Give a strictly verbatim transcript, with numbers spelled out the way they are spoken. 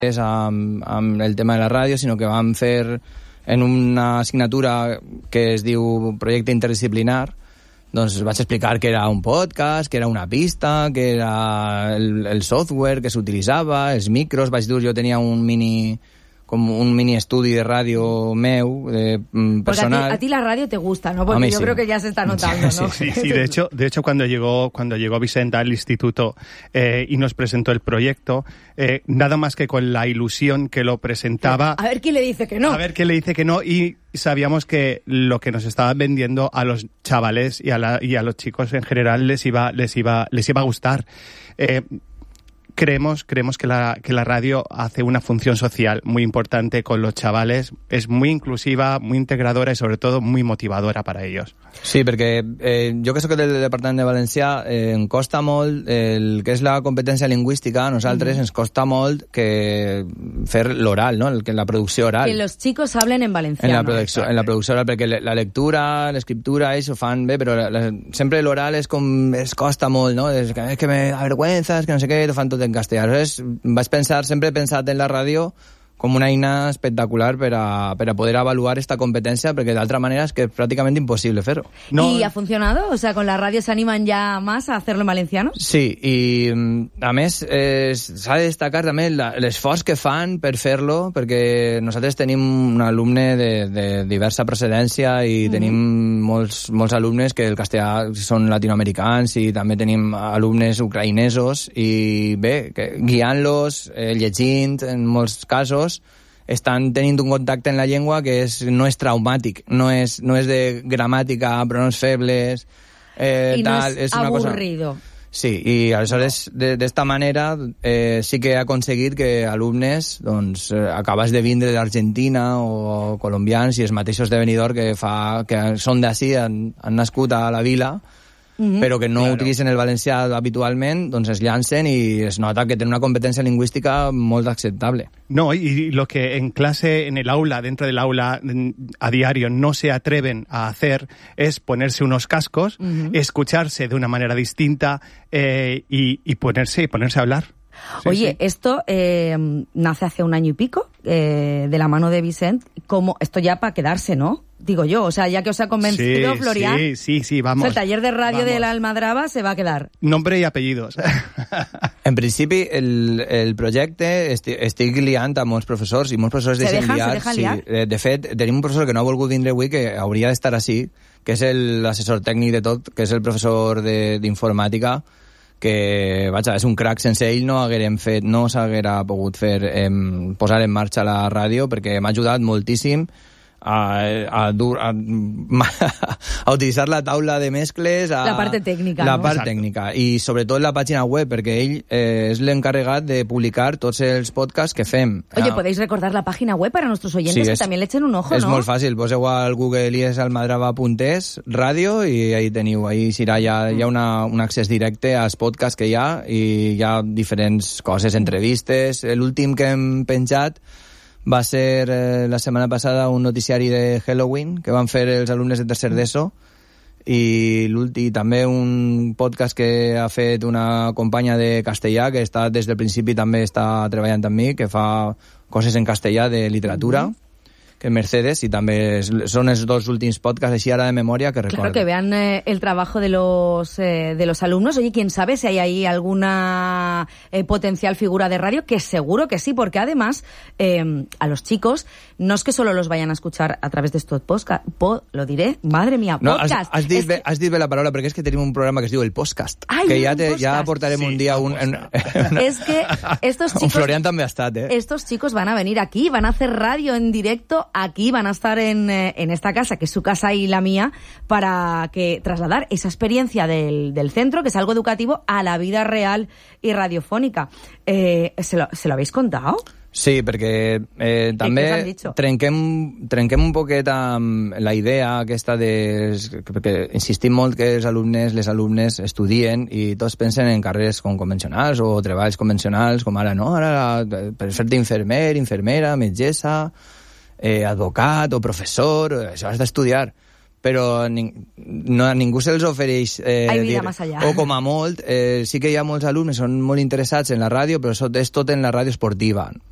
amb, amb el tema de la ràdio, sinó que vam fer en una assignatura que es diu projecte interdisciplinar. Doncs vaig explicar que era un podcast, que era una pista, que era el, el software que s'utilitzava, els micros. Vaig dir, jo tenia un mini... como un mini estudio de radio meu, de, mm, personal. Porque a ti, a ti la radio te gusta, ¿no? Porque yo sí. creo que ya se está notando, ¿no? Sí, sí, sí. De hecho, de hecho cuando llegó cuando llegó Vicenta al instituto eh, y nos presentó el proyecto, eh, nada más que con la ilusión que lo presentaba... A ver quién le dice que no. A ver quién le dice que no, y sabíamos que lo que nos estaba vendiendo a los chavales y a, la, y a los chicos en general les iba, les iba, les iba a gustar. Eh, Creemos, creemos que la, que la radio hace una función social muy importante con los chavales, es muy inclusiva, muy integradora y sobre todo muy motivadora para ellos. Sí, perquè eh, jo que soc del Departament de Valencià eh, em costa molt el que és la competència lingüística, a nosaltres mm. ens costa molt que fer l'oral, no? El, que la producció oral. Que los chicos hablen en valenciano. En la producció, en la producció oral, perquè la lectura, l'escriptura, ells ho fan bé, però la, la, sempre l'oral és com, es costa molt, no? És que, és que me avergüenza, és que no sé què, ho fan tot en castellà. Aleshores, vaig pensar, sempre he pensat en la ràdio com una eina espectacular per a, per a poder avaluar esta competència, perquè d'altra manera és que és pràcticament impossible fer-ho. No. ¿Y ha funcionado? O sea, ¿con la radio se animan ya más a hacerlo en valenciano? Sí, i a més eh, s'ha de destacar també l'esforç que fan per fer-lo, perquè nosaltres tenim un alumne de, de diversa procedència i mm. tenim molts, molts alumnes que el castellà són latinoamericans i també tenim alumnes ucraïnesos i bé, que, guiant-los, eh, llegint en molts casos, estan tenint un contacte en la llengua que és, no és traumàtic, no és, no és de gramàtica, pronoms febles, eh, i tal, no és, és una avorrido. Cosa... Sí, i aleshores d'esta manera eh, sí que he aconseguit que alumnes doncs, eh, acabes de vindre d'Argentina o colombians i els mateixos de Benidorm que, fa, que són d'ací, han, han nascut a la vila, Uh-huh. però que no claro. utilitzen el valencià habitualment, doncs es llancen i es nota que tenen una competència lingüística molt acceptable. No, y lo que en clase, en el aula, dentro del aula a diario no se atreven a hacer es ponerse unos cascos, uh-huh. escucharse de una manera distinta eh, y, y ponerse, ponerse a hablar. Sí, Oye, sí. esto eh, nace hace un año y pico, eh, de la mano de Vicent, como esto ya para quedarse, ¿no? Digo yo, o sea, ya que os ha convencido, sí, Florian, sí, sí, sí, vamos. el taller de radio vamos. de la Almadrava se va a quedar. Nombre y apellidos. En principi, el, el projecte estic, estic liant a molts professors i molts professors se deixen dejan, liar. Se dejan sí. liar? De fet, tenim un professor que no ha volgut vindre avui, que hauria d'estar així, que és l'assessor tècnic de tot, que és el professor d'informàtica, que, vaja, és un crack. Sense ell no haguérem fet, no s'haguera pogut fer, eh, posar en marxa la ràdio, perquè m'ha ajudat moltíssim a, a, dur, a, a utilitzar la taula de mescles, a, la parte tècnica, la no? part tècnica, i sobretot la pàgina web, perquè ell eh, és l'encarregat de publicar tots els podcasts que fem. Oye, ah. ¿podéis recordar la página web para nuestros oyentes sí, que és, también le echen un ojo, és no? És molt fàcil, poseu al Google i és almadrava punt es, ràdio, i ahí teniu, ahí serà, hi ha, hi ha una, un accés directe als podcasts que hi ha, i hi ha diferents coses, entrevistes. L'últim que hem penjat va ser eh, la setmana passada un noticiari de Halloween que van fer els alumnes de tercer d'ESO, i, i també un podcast que ha fet una companya de castellà que està des del principi, també està treballant amb mi, que fa coses en castellà de literatura, mm-hmm. que es Mercedes, y también son esos dos últimos podcasts así ahora de memoria que recuerdo. Claro, que vean eh, el trabajo de los eh, de los alumnos. Oye, quién sabe si hay ahí alguna eh, potencial figura de radio, que seguro que sí, porque además eh, a los chicos no es que solo los vayan a escuchar a través de estos podcasts, po, lo diré, madre mía, no, podcast. Has, has, dit es bé, que... has dit bé la paraula, perquè és que tenim un programa que es diu El Podcast, Ai, que ja, te, podcast. ja portarem sí, un dia un... En, en, es que estos chicos... Un Florian també ha estat, eh? Estos chicos van a venir aquí, van a hacer radio en directo aquí, van a estar en, en esta casa, que es su casa y la mía, para que trasladar esa experiencia del, del centro, que es algo educativo, a la vida real y radiofónica. Eh, ¿se, lo, ¿Se lo habéis contado? Sí, perquè eh, també trenquem, trenquem un poquet amb la idea aquesta de... perquè insistim molt que els alumnes, les alumnes estudien i tots pensen en carreres com convencionals o treballs convencionals, com ara, no? Ara, per fer-te infermer, infermera, metgessa, eh, advocat o professor, això has d'estudiar. Però ning, no, a ningú se'ls ofereix eh, hay vida dir, más allá. O com a molt, eh, sí que hi ha molts alumnes, són molt interessats en la ràdio, però és tot en la ràdio esportiva.